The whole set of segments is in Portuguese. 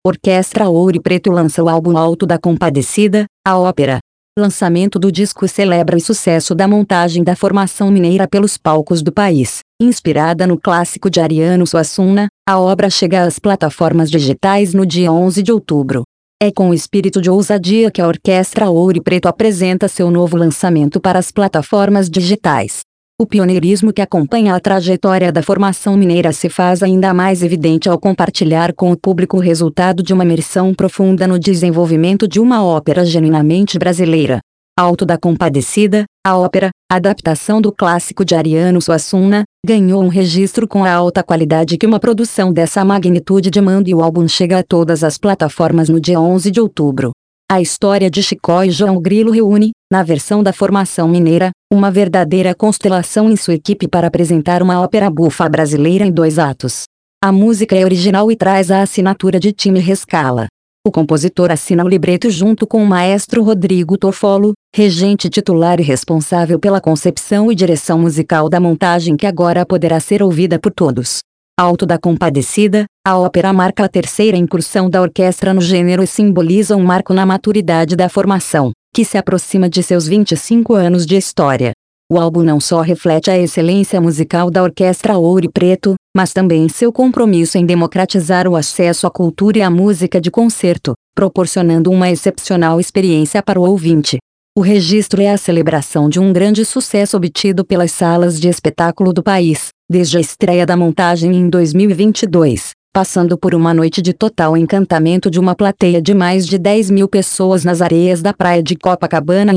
Orquestra Ouro e Preto lança o álbum Alto da Compadecida, a ópera. Lançamento do disco celebra o sucesso da montagem da formação mineira pelos palcos do país. Inspirada no clássico de Ariano Suassuna, a obra chega às plataformas digitais no dia 11 de outubro. É com espírito de ousadia que a Orquestra Ouro e Preto apresenta seu novo lançamento para as plataformas digitais. O pioneirismo que acompanha a trajetória da formação mineira se faz ainda mais evidente ao compartilhar com o público o resultado de uma imersão profunda no desenvolvimento de uma ópera genuinamente brasileira. Alto da Compadecida, a ópera, adaptação do clássico de Ariano Suassuna, ganhou um registro com a alta qualidade que uma produção dessa magnitude demanda e o álbum chega a todas as plataformas no dia 11 de outubro. A história de Chicó e João Grilo reúne, na versão da formação mineira, uma verdadeira constelação em sua equipe para apresentar uma ópera bufa brasileira em 2 atos. A música é original e traz a assinatura de Time Rescala. O compositor assina o libreto junto com o maestro Rodrigo Toffolo, regente titular e responsável pela concepção e direção musical da montagem que agora poderá ser ouvida por todos. Alto da Compadecida, a ópera marca a terceira incursão da orquestra no gênero e simboliza um marco na maturidade da formação, que se aproxima de seus 25 anos de história. O álbum não só reflete a excelência musical da Orquestra Ouro e Preto, mas também seu compromisso em democratizar o acesso à cultura e à música de concerto, proporcionando uma excepcional experiência para o ouvinte. O registro é a celebração de um grande sucesso obtido pelas salas de espetáculo do país, desde a estreia da montagem em 2022, passando por uma noite de total encantamento de uma plateia de mais de 10.000 pessoas nas areias da praia de Copacabana em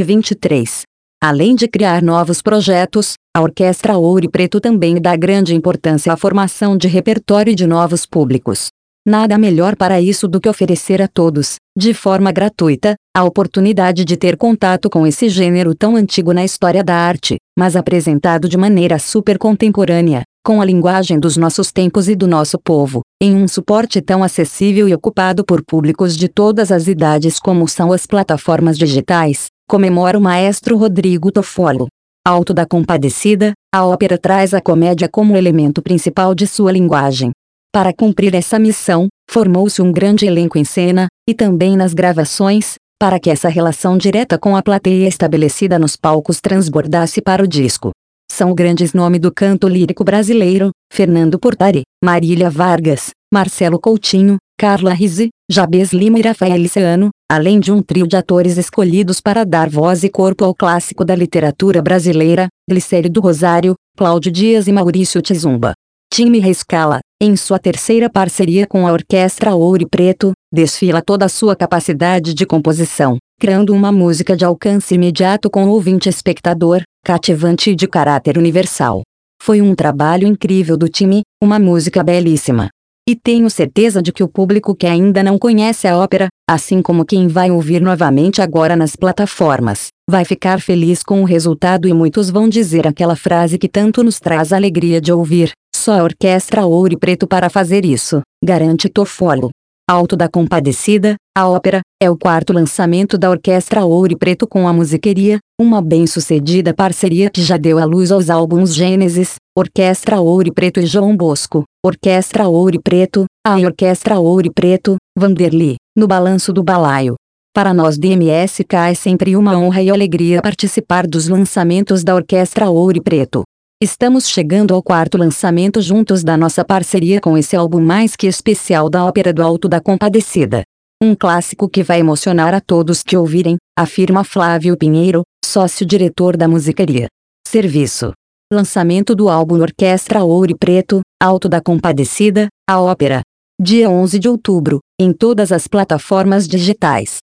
2023. Além de criar novos projetos, a Orquestra Ouro e Preto também dá grande importância à formação de repertório de novos públicos. Nada melhor para isso do que oferecer a todos, de forma gratuita, a oportunidade de ter contato com esse gênero tão antigo na história da arte, mas apresentado de maneira super contemporânea, com a linguagem dos nossos tempos e do nosso povo, em um suporte tão acessível e ocupado por públicos de todas as idades como são as plataformas digitais, comemora o maestro Rodrigo Toffolo. Alto da Compadecida, a ópera traz a comédia como elemento principal de sua linguagem. Para cumprir essa missão, formou-se um grande elenco em cena, e também nas gravações, para que essa relação direta com a plateia estabelecida nos palcos transbordasse para o disco. São grandes nomes do canto lírico brasileiro: Fernando Portari, Marília Vargas, Marcelo Coutinho, Carla Rizzi, Jabez Lima e Rafael Liceano, além de um trio de atores escolhidos para dar voz e corpo ao clássico da literatura brasileira, Glicério do Rosário, Cláudio Dias e Maurício Tizumba. Time Rescala, em sua terceira parceria com a Orquestra Ouro e Preto, desfila toda a sua capacidade de composição, criando uma música de alcance imediato com o ouvinte espectador, cativante e de caráter universal. Foi um trabalho incrível do time, uma música belíssima. E tenho certeza de que o público que ainda não conhece a ópera, assim como quem vai ouvir novamente agora nas plataformas, vai ficar feliz com o resultado e muitos vão dizer aquela frase que tanto nos traz alegria de ouvir: só a Orquestra Ouro e Preto para fazer isso, garante Toffolo. Alto da Compadecida, a ópera, é o quarto lançamento da Orquestra Ouro e Preto com a Musiqueria, uma bem-sucedida parceria que já deu à luz aos álbuns Gênesis, Orquestra Ouro e Preto e João Bosco, Orquestra Ouro e Preto, a Orquestra Ouro e Preto, Vanderly, no Balanço do Balaio. Para nós do MSK é sempre uma honra e alegria participar dos lançamentos da Orquestra Ouro e Preto. Estamos chegando ao quarto lançamento juntos da nossa parceria com esse álbum mais que especial da ópera do Alto da Compadecida. Um clássico que vai emocionar a todos que ouvirem, afirma Flávio Pinheiro, sócio-diretor da Musiqueria. Serviço. Lançamento do álbum Orquestra Ouro e Preto, Alto da Compadecida, a ópera. Dia 11 de outubro, em todas as plataformas digitais.